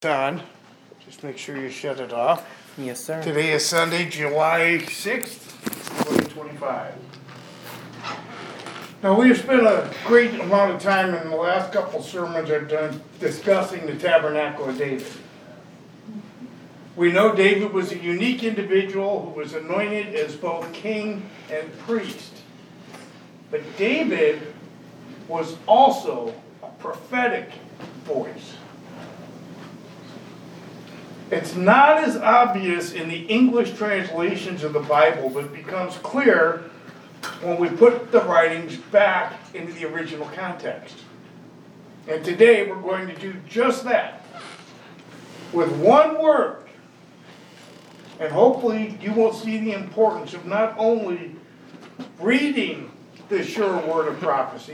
On. Just make sure you shut it off. Yes, sir. Today is Sunday, July 6th, 2025. Now, we've spent a great amount of time in the last couple sermons I've done discussing the tabernacle of David. We know David was a unique individual who was anointed as both king and priest. But David was also a prophetic voice. It's not as obvious in the English translations of the Bible, but it becomes clear when we put the writings back into the original context. And today we're going to do just that with one word. And hopefully you will see the importance of not only reading the sure word of prophecy,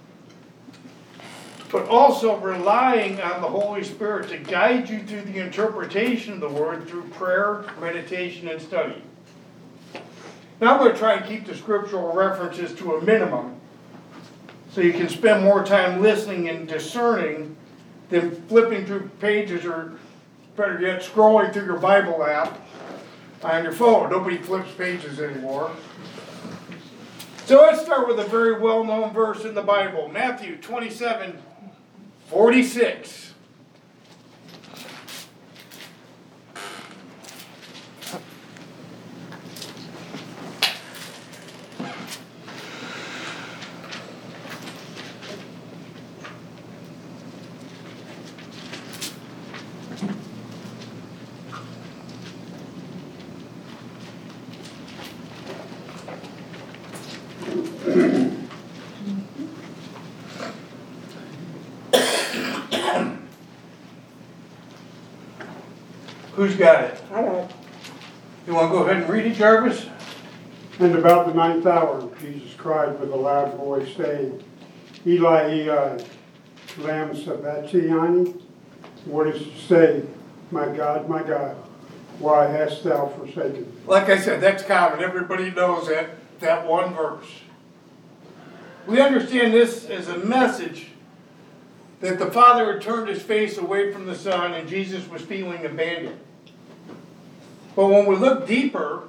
but also relying on the Holy Spirit to guide you through the interpretation of the Word through prayer, meditation, and study. Now I'm going to try and keep the scriptural references to a minimum so you can spend more time listening and discerning than flipping through pages or, better yet, scrolling through your Bible app on your phone. Nobody flips pages anymore. So let's start with a very well-known verse in the Bible, Matthew 27:46. Who's got it? I got it. You want to go ahead and read it, Jarvis? And about the ninth hour, Jesus cried with a loud voice, saying, Eli, Eli, lama sabachthani? What is to say, my God, why hast thou forsaken me? Like I said, that's common. Everybody knows that one verse. We understand this as a message that the Father had turned his face away from the Son and Jesus was feeling abandoned. But when we look deeper,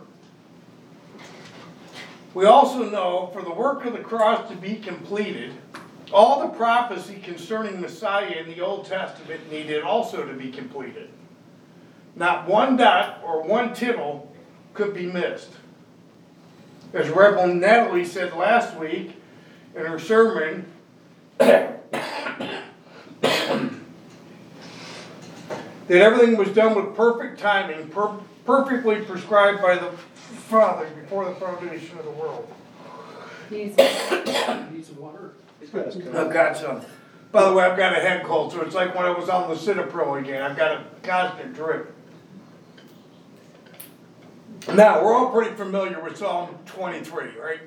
we also know for the work of the cross to be completed, all the prophecy concerning Messiah in the Old Testament needed also to be completed. Not one dot or one tittle could be missed. As Reverend Natalie said last week in her sermon, that everything was done with perfect timing, perfectly prescribed by the Father before the foundation of the world. Need some water? I've got some. By the way, I've got a head cold, so it's like when I was on the Cinnapro again. I've got a constant drip. Now, we're all pretty familiar with Psalm 23, right?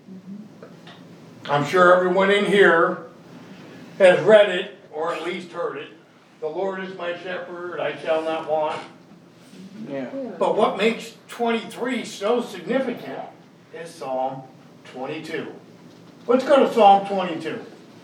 I'm sure everyone in here has read it, or at least heard it. The Lord is my shepherd, I shall not want. Yeah. But what makes 23 so significant is Psalm 22. Let's go to Psalm 22.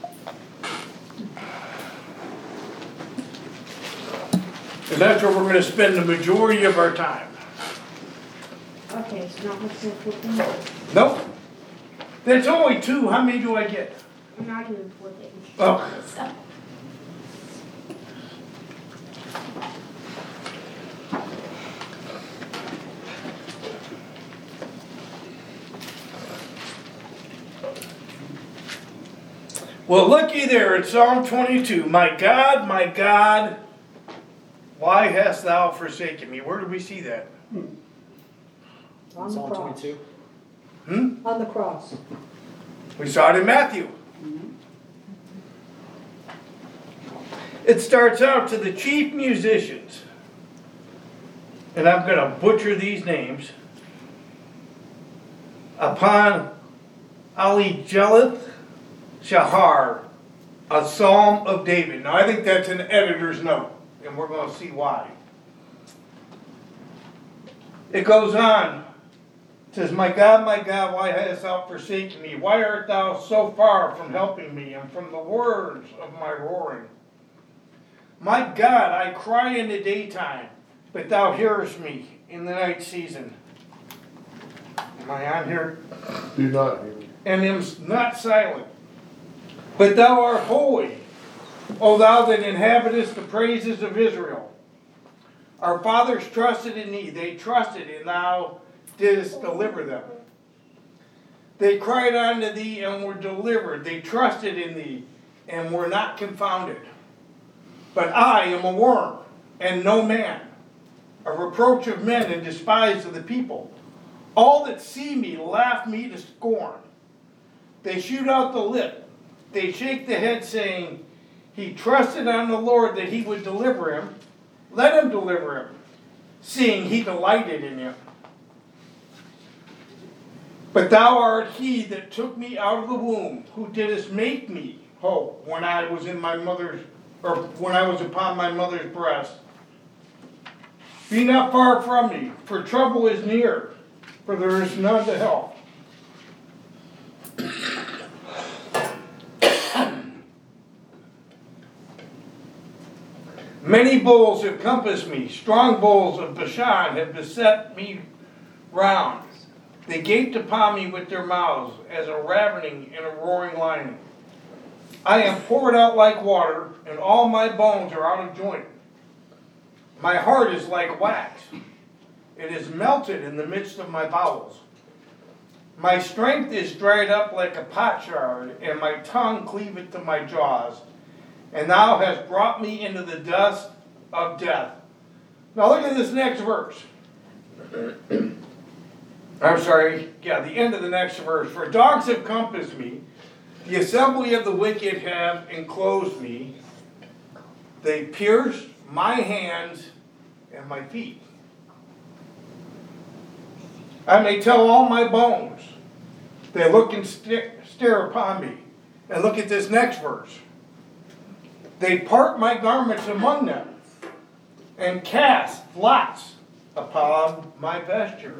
And that's where we're going to spend the majority of our time. Okay, it's not what's in flipping. Nope. There's only two. How many do I get? I'm not doing flipping. Oh. Well, looky there at Psalm 22. My God, why hast thou forsaken me? Where do we see that? On the Psalm cross. 22. On the cross. We saw it in Matthew. It starts out to the chief musicians, and I'm going to butcher these names, upon Alijeleth Shahar, a psalm of David. Now I think that's an editor's note, and we're going to see why. It goes on. It says, my God, why hast thou forsaken me? Why art thou so far from helping me and from the words of my roaring? My God, I cry in the daytime, but thou hearest me in the night season. Am I on here? Do not hear me. And am not silent. But thou art holy, O thou that inhabitest the praises of Israel. Our fathers trusted in thee. They trusted, and thou didst deliver them. They cried unto thee and were delivered. They trusted in thee and were not confounded. But I am a worm and no man, a reproach of men and despised of the people. All that see me laugh me to scorn. They shoot out the lip. They shake the head, saying, he trusted on the Lord that he would deliver him. Let him deliver him, seeing he delighted in him. But thou art he that took me out of the womb, who didst make me whole when I was in my mother's, or when I was upon my mother's breast. Be not far from me, for trouble is near, for there is none to help. Many bulls have compassed me, strong bulls of Bashan have beset me round. They gaped upon me with their mouths, as a ravening and a roaring lion. I am poured out like water, and all my bones are out of joint. My heart is like wax. It is melted in the midst of my bowels. My strength is dried up like a potsherd, and my tongue cleaveth to my jaws. And thou hast brought me into the dust of death. Now look at this next verse. The end of the next verse. For dogs have compassed me, the assembly of the wicked have enclosed me. They pierced my hands and my feet. I may tell all my bones. They look and stare upon me. And look at this next verse. They part my garments among them, and cast lots upon my vesture.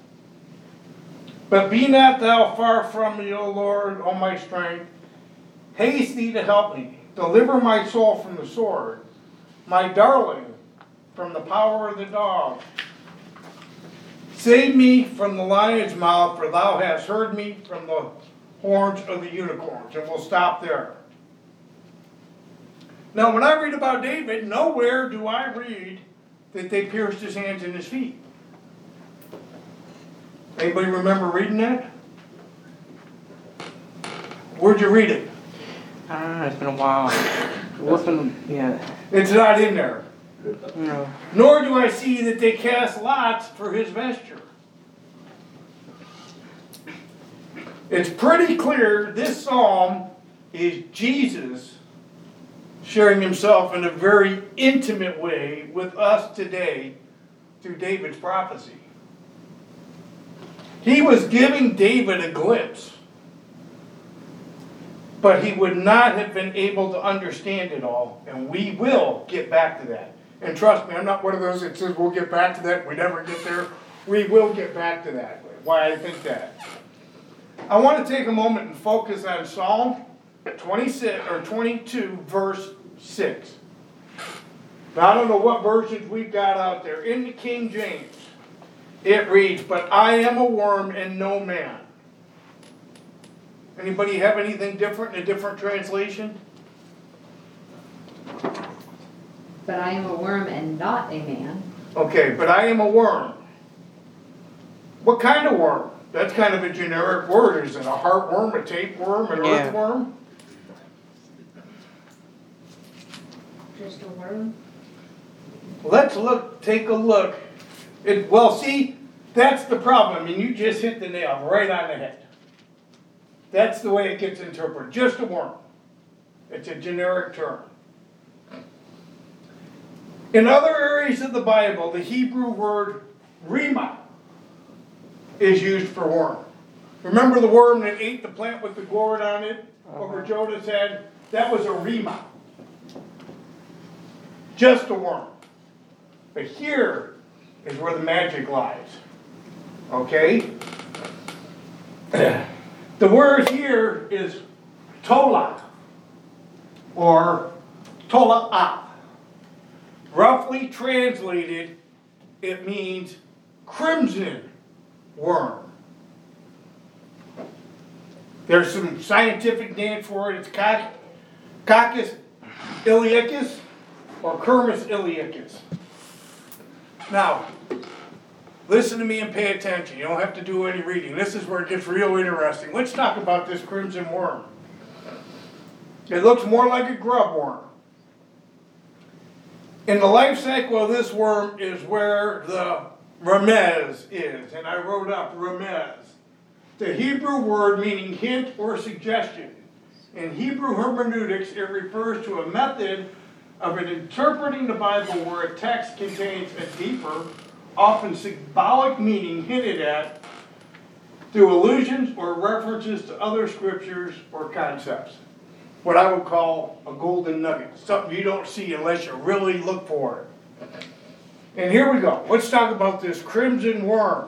But be not thou far from me, O Lord, O my strength. Haste thee to help me. Deliver my soul from the sword, my darling from the power of the dog. Save me from the lion's mouth, for thou hast heard me from the horns of the unicorns. And we'll stop there. Now, when I read about David, nowhere do I read that they pierced his hands and his feet. Anybody remember reading that? Where'd you read it? I don't know, it's been a while. It's not in there. No. Nor do I see that they cast lots for his vesture. It's pretty clear this psalm is Jesus sharing himself in a very intimate way with us today through David's prophecy. He was giving David a glimpse, but he would not have been able to understand it all, and we will get back to that. And trust me, I'm not one of those that says we'll get back to that, we never get there. We will get back to that, why I think that. I want to take a moment and focus on Psalm 26 or 22, verse 6. Now, I don't know what versions we've got out there. In the King James, it reads, "But I am a worm and no man." Anybody have anything different in a different translation? But I am a worm and not a man. Okay, but I am a worm. What kind of worm? That's kind of a generic word. Is it a heartworm, a tapeworm, an earthworm? Just a worm? Let's take a look. See, that's the problem. I mean, you just hit the nail right on the head. That's the way it gets interpreted. Just a worm. It's a generic term. In other areas of the Bible, the Hebrew word rima is used for worm. Remember the worm that ate the plant with the gourd on it over Jonah's head? That was a rima. Just a worm. But here is where the magic lies. Okay? The word here is tola, or tola'ah. Roughly translated, it means crimson worm. There's some scientific name for it. It's Coccus iliacus or Kermes iliacus. Now, listen to me and pay attention. You don't have to do any reading. This is where it gets real interesting. Let's talk about this crimson worm. It looks more like a grub worm. In the life cycle of this worm is where the remez is, and I wrote up remez. The Hebrew word meaning hint or suggestion. In Hebrew hermeneutics, it refers to a method of interpreting the Bible where a text contains a deeper, often symbolic meaning hinted at through allusions or references to other scriptures or concepts. What I would call a golden nugget, something you don't see unless you really look for it. And here we go. Let's talk about this crimson worm.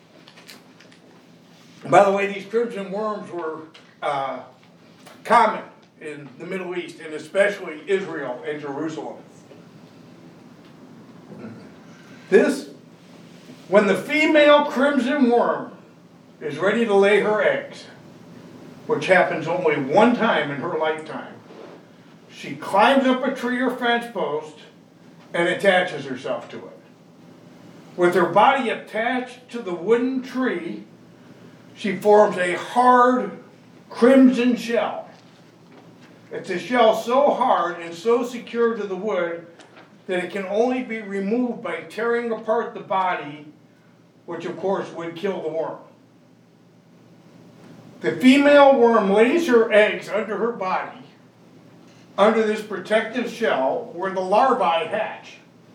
By the way, these crimson worms were common in the Middle East, and especially Israel and Jerusalem. When the female crimson worm is ready to lay her eggs, which happens only one time in her lifetime, she climbs up a tree or fence post and attaches herself to it. With her body attached to the wooden tree, she forms a hard crimson shell. It's a shell so hard and so secure to the wood that it can only be removed by tearing apart the body, which of course would kill the worm. The female worm lays her eggs under her body, under this protective shell where the larvae hatch.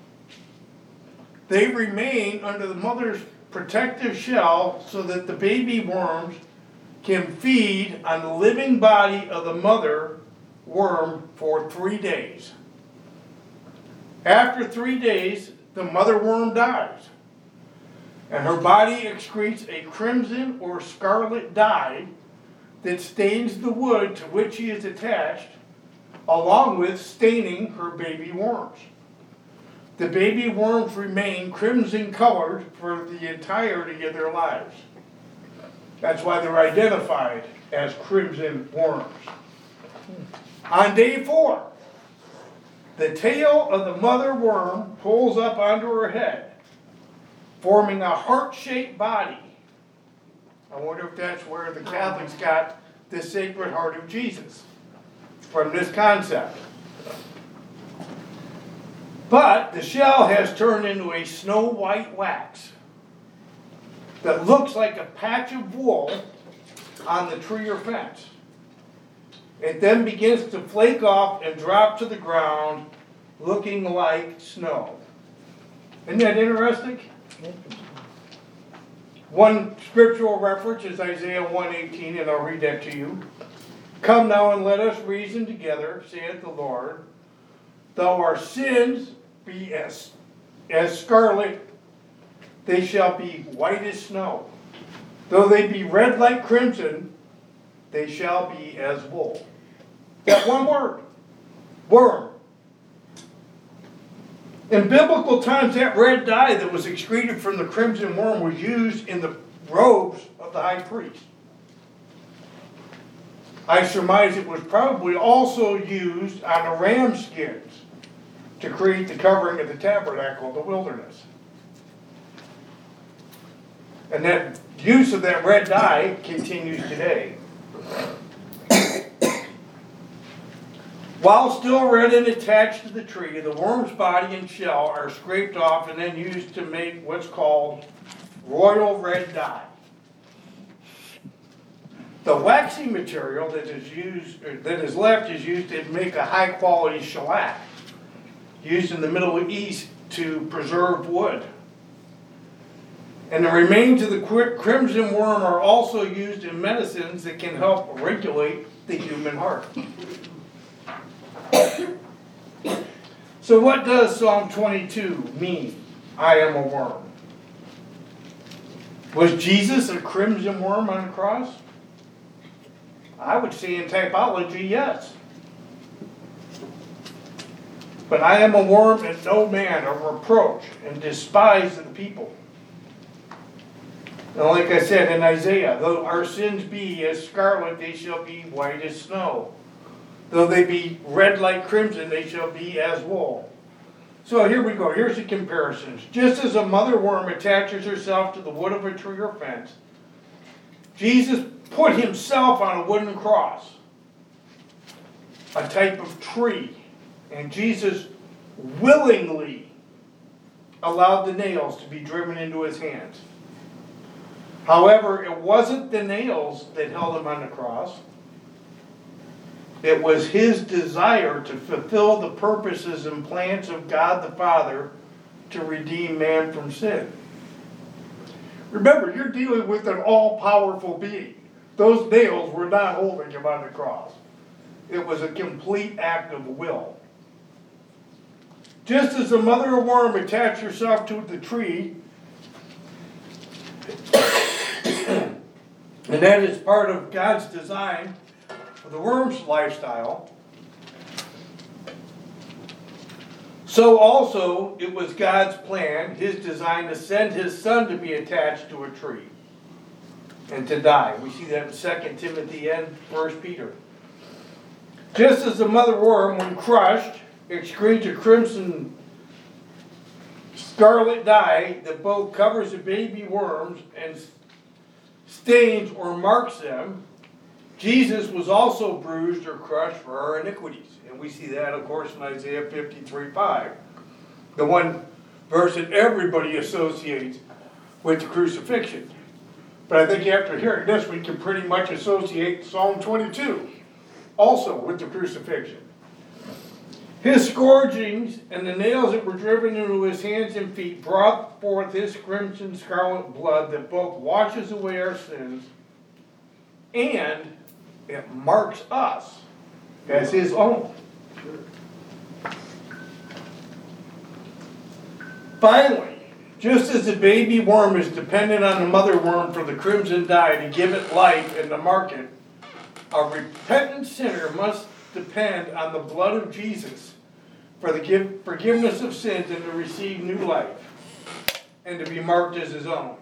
They remain under the mother's protective shell so that the baby worms can feed on the living body of the mother worm for 3 days. After 3 days, the mother worm dies, and her body excretes a crimson or scarlet dye that stains the wood to which she is attached, along with staining her baby worms. The baby worms remain crimson colored for the entirety of their lives. That's why they're identified as crimson worms. On day 4, the tail of the mother worm pulls up onto her head, forming a heart-shaped body. I wonder if that's where the Catholics got the Sacred Heart of Jesus, from this concept. But the shell has turned into a snow-white wax that looks like a patch of wool on the tree or fence. It then begins to flake off and drop to the ground, looking like snow. Isn't that interesting? One scriptural reference is Isaiah 1:18, and I'll read that to you. Come now and let us reason together, saith the Lord. Though our sins be as scarlet, they shall be white as snow. Though they be red like crimson, they shall be as wool. That one word, worm. In biblical times, that red dye that was excreted from the crimson worm was used in the robes of the high priest. I surmise it was probably also used on the ram skins to create the covering of the tabernacle of the wilderness. And that use of that red dye continues today. While still red and attached to the tree, the worm's body and shell are scraped off and then used to make what's called royal red dye. The waxy material that is left is used to make a high quality shellac, used in the Middle East to preserve wood. And the remains of the crimson worm are also used in medicines that can help regulate the human heart. So what does Psalm 22 mean? I am a worm. Was Jesus a crimson worm on the cross? I would say in typology, yes. But I am a worm and no man, a reproach, and despised of the people. Now, like I said in Isaiah, though our sins be as scarlet, they shall be white as snow. Though they be red like crimson, they shall be as wool. So here we go. Here's the comparisons. Just as a mother worm attaches herself to the wood of a tree or fence, Jesus put himself on a wooden cross, a type of tree. And Jesus willingly allowed the nails to be driven into his hands. However, it wasn't the nails that held him on the cross. It was his desire to fulfill the purposes and plans of God the Father to redeem man from sin. Remember, you're dealing with an all-powerful being. Those nails were not holding him on the cross. It was a complete act of will. Just as the mother worm attached herself to the tree, and that is part of God's design for the worm's lifestyle, so also it was God's plan, his design, to send his son to be attached to a tree and to die. We see that in 2 Timothy and 1 Peter. Just as the mother worm, when crushed, excretes a crimson scarlet dye that both covers the baby worms and stains or marks them, Jesus was also bruised or crushed for our iniquities. And we see that, of course, in Isaiah 53:5. The one verse that everybody associates with the crucifixion. But I think after hearing this, we can pretty much associate Psalm 22 also with the crucifixion. His scourgings and the nails that were driven into his hands and feet brought forth his crimson scarlet blood that both washes away our sins and it marks us as his own. Finally, just as the baby worm is dependent on the mother worm for the crimson dye to give it life and to mark it, a repentant sinner must depend on the blood of Jesus for the forgiveness of sins and to receive new life and to be marked as his own.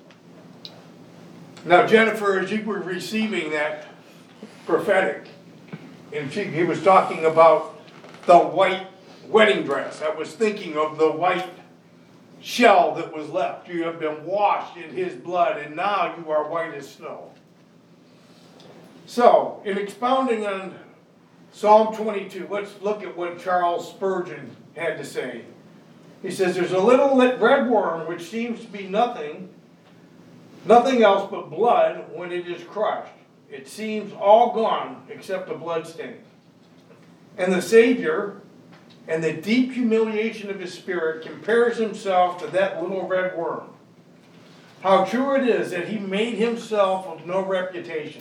Now, Jennifer, as you were receiving that prophetic, and he was talking about the white wedding dress, I was thinking of the white shell that was left. You have been washed in his blood, and now you are white as snow. So, in expounding on Psalm 22, let's look at what Charles Spurgeon had to say. He says, there's a little red worm which seems to be nothing else but blood when it is crushed. It seems all gone except the blood stain. And the Savior, and the deep humiliation of his spirit, compares himself to that little red worm. How true it is that he made himself of no reputation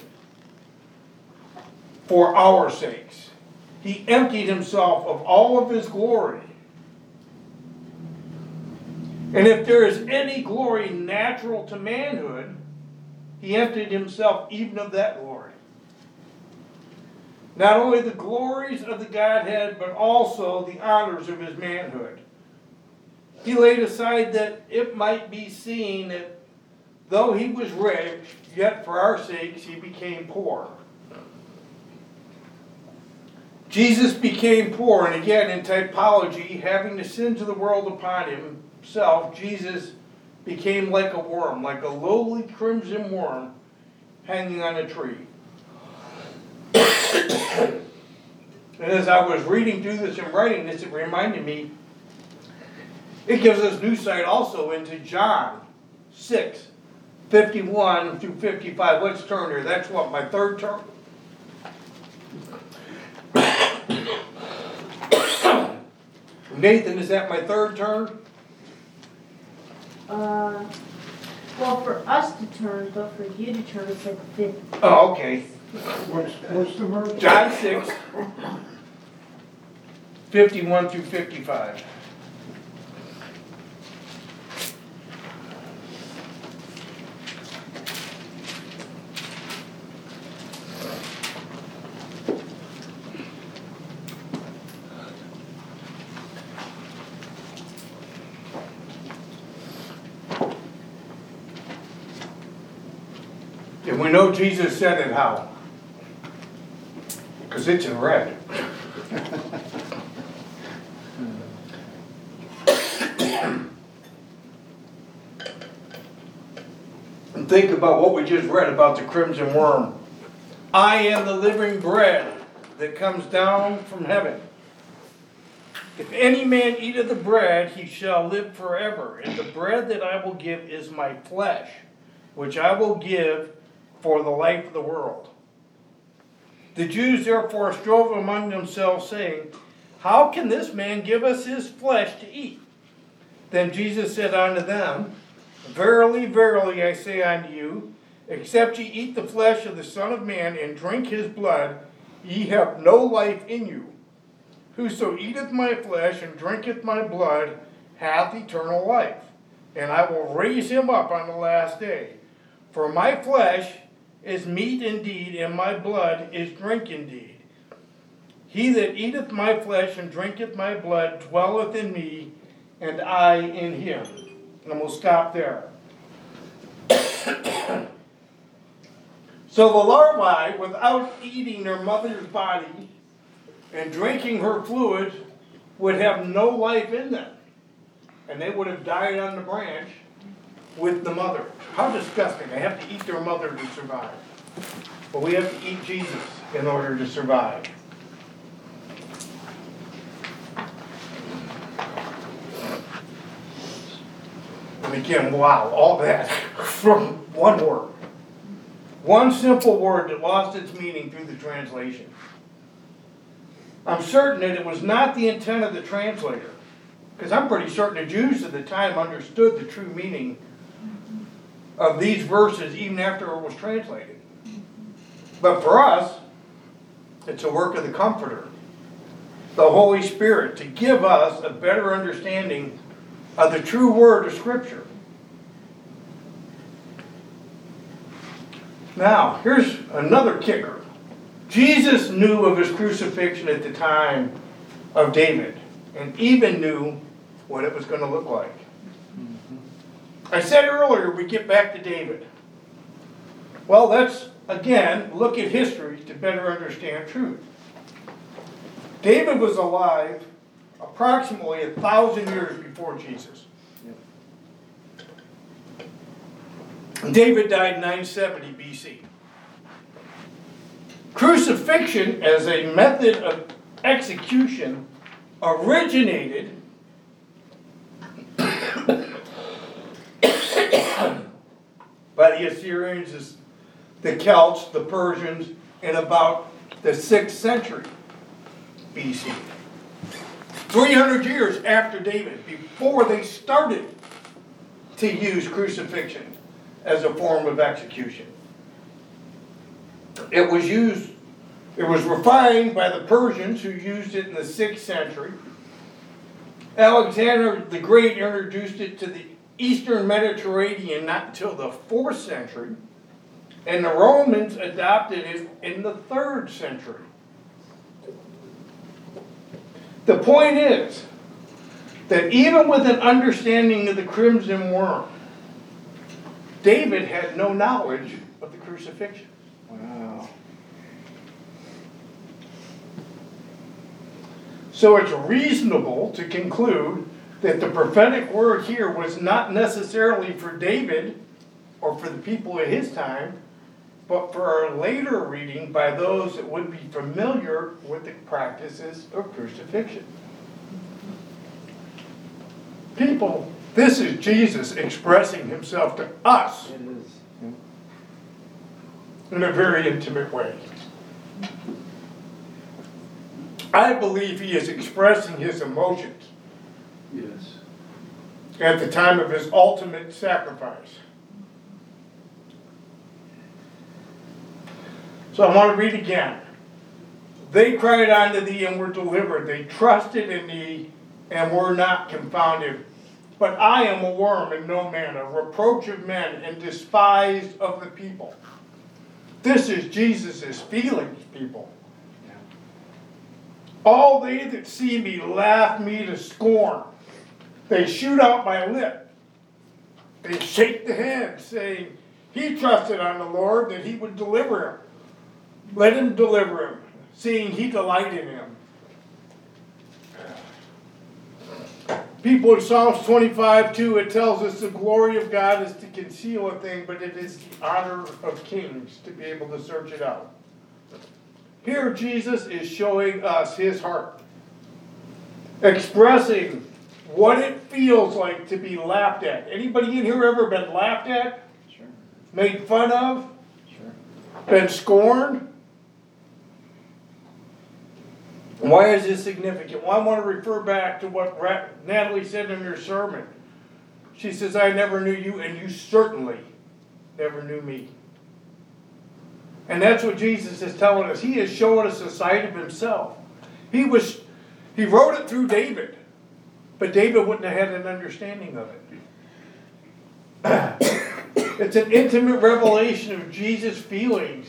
for our sakes. He emptied himself of all of his glory. And if there is any glory natural to manhood, he emptied himself even of that glory. Not only the glories of the Godhead, but also the honors of his manhood. He laid aside that it might be seen that though he was rich, yet for our sakes he became poor. Jesus became poor, and again in typology, having the sins of the world upon himself, Jesus became like a worm, like a lowly crimson worm hanging on a tree. And as I was reading through this and writing this, it reminded me, it gives us new sight also into John 6, 51 through 55. Let's turn here. That's what, my third turn? Nathan, is that my third turn? Well, for us to turn, but for you to turn, it's like a fifth. Oh, okay. What's the verse? John 6, 51 through 55. And we know Jesus said it how? Because it's in red. And think about what we just read about the crimson worm. I am the living bread that comes down from heaven. If any man eat of the bread, he shall live forever. And the bread that I will give is my flesh, which I will give for the life of the world. The Jews therefore strove among themselves, saying, how can this man give us his flesh to eat? Then Jesus said unto them, verily, verily, I say unto you, except ye eat the flesh of the Son of Man and drink his blood, ye have no life in you. Whoso eateth my flesh and drinketh my blood hath eternal life, and I will raise him up on the last day. For my flesh is meat indeed, and my blood is drink indeed. He that eateth my flesh and drinketh my blood dwelleth in me, and I in him. And we'll stop there. So the larvae, without eating their mother's body and drinking her fluids, would have no life in them. And they would have died on the branch with the mother. How disgusting. They have to eat their mother to survive. But we have to eat Jesus in order to survive. And again, wow, all that from one word. One simple word that lost its meaning through the translation. I'm certain that it was not the intent of the translator, because I'm pretty certain the Jews at the time understood the true meaning of these verses even after it was translated. But for us, it's a work of the Comforter, the Holy Spirit, to give us a better understanding of the true word of Scripture. Now, here's another kicker. Jesus knew of his crucifixion at the time of David, and even knew what it was going to look like. I said earlier we get back to David. Well, let's, again, look at history to better understand truth. David was alive approximately 1,000 years before Jesus. David died 970 BC. Crucifixion as a method of execution originated by the Assyrians, the Celts, the Persians, in about the 6th century BC. 300 years after David, before they started to use crucifixion as a form of execution. It was refined by the Persians, who used it in the 6th century. Alexander the Great introduced it to the Eastern Mediterranean not until the 4th century, and the Romans adopted it in the 3rd century. The point is that even with an understanding of the crimson worm, David had no knowledge of the crucifixion. Wow. So it's reasonable to conclude that the prophetic word here was not necessarily for David or for the people at his time, but for a later reading by those that would be familiar with the practices of crucifixion. People, this is Jesus expressing himself to us in a very intimate way. I believe he is expressing his emotions. Yes. At the time of his ultimate sacrifice. So I want to read again. They cried unto thee and were delivered. They trusted in thee and were not confounded. But I am a worm and no man, a reproach of men and despised of the people. This is Jesus' feelings, people. All they that see me laugh me to scorn. They shoot out my lip. They shake the head, saying, He trusted on the Lord that he would deliver him. Let him deliver him, seeing he delighted in him. People in Psalms 25:2, it tells us the glory of God is to conceal a thing, but it is the honor of kings to be able to search it out. Here Jesus is showing us his heart, expressing what it feels like to be laughed at. Anybody in here ever been laughed at? Sure. Made fun of? Sure. Been scorned? Why is this significant? Well, I want to refer back to what Natalie said in her sermon. She says, I never knew you, and you certainly never knew me. And that's what Jesus is telling us. He is showing us a side of himself. He wrote it through David, but David wouldn't have had an understanding of it. It's an intimate revelation of Jesus' feelings.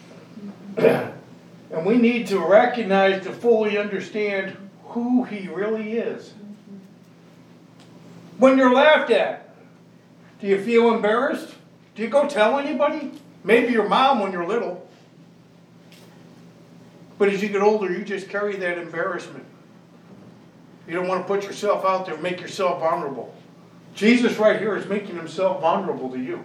And we need to recognize to fully understand who he really is. When you're laughed at, do you feel embarrassed? Do you go tell anybody? Maybe your mom when you're little. But as you get older, you just carry that embarrassment. You don't want to put yourself out there and make yourself vulnerable. Jesus right here is making himself vulnerable to you.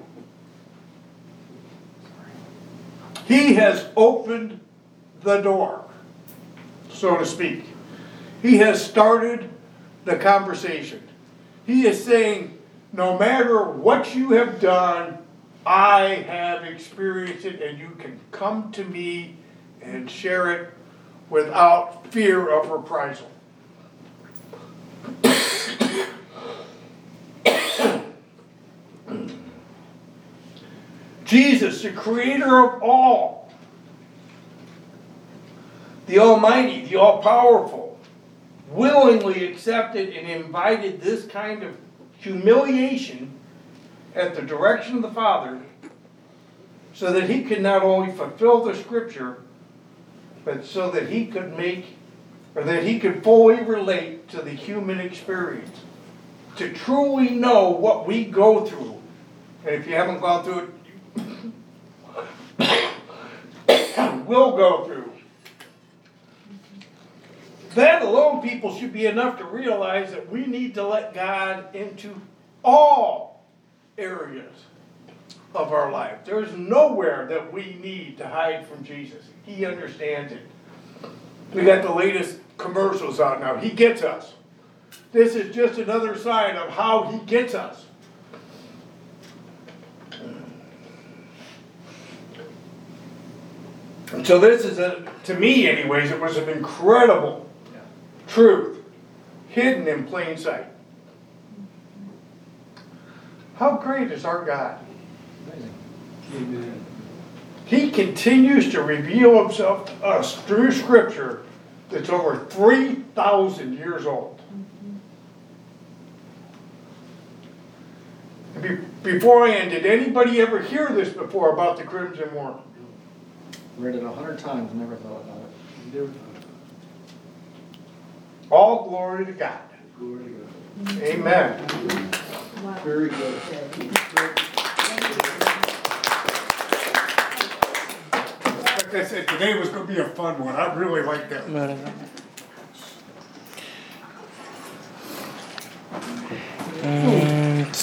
He has opened the door, so to speak. He has started the conversation. He is saying, no matter what you have done, I have experienced it, and you can come to me and share it without fear of reprisal. Jesus, the creator of all, the Almighty, the All-Powerful, willingly accepted and invited this kind of humiliation at the direction of the Father so that he could not only fulfill the Scripture, but so that he could fully relate to the human experience. To truly know what we go through. And if you haven't gone through it, will go through. That alone, people, should be enough to realize that we need to let God into all areas of our life. There's nowhere that we need to hide from Jesus. He understands it. We got the latest commercials out now. He gets us. This is just another sign of how he gets us. And so this is, to me anyways, it was an incredible truth hidden in plain sight. How great is our God? Amazing. Amen. He continues to reveal himself to us through Scripture that's over 3,000 years old. Before I end, did anybody ever hear this before about the Crimson War? Read it 100 times, never thought about it. All glory to God. Glory to God. Amen. Wow. Very good. Like I said, today was going to be a fun one. I really like that. Mm.